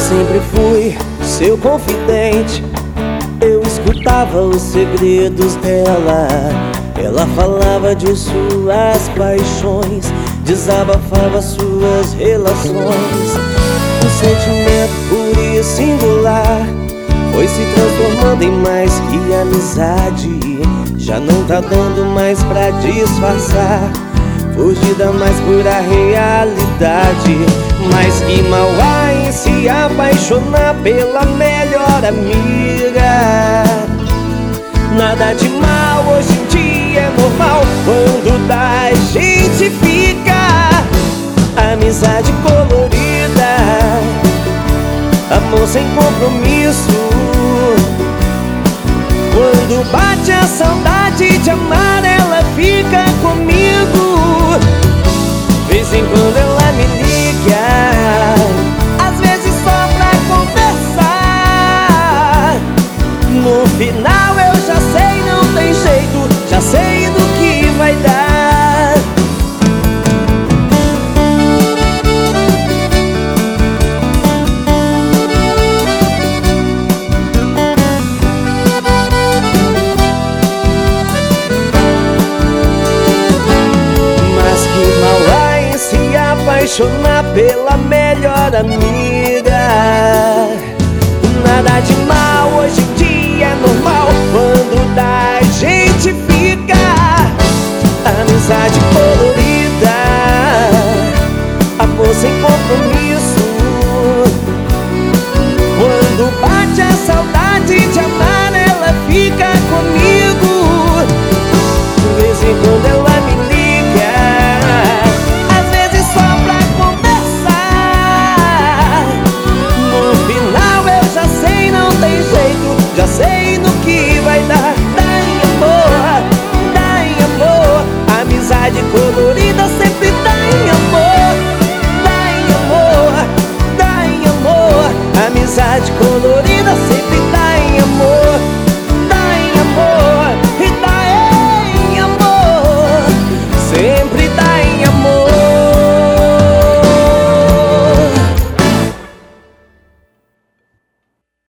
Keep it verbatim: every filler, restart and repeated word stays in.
sempre fui seu confidente. Eu escutava os segredos dela. Ela falava de suas paixões, desabafava suas relações. Um sentimento puro e singular foi se transformando em mais que amizade. Já não tá dando mais pra disfarçar, fugir da mais pura realidade. Mas que mal há em se apaixonar pela melhor amiga. Nada de mal, hoje em dia é normal quando da gente fica. Amizade colorida, amor sem compromisso. Quando bate a saudade de amar, ela fica comigo. Vez em quando ela me liga, às vezes só pra conversar. No final eu já sei, não tem jeito, já sei do que vai dar. Mas que mal há em se apaixonar pela melhor amiga. Nada de mal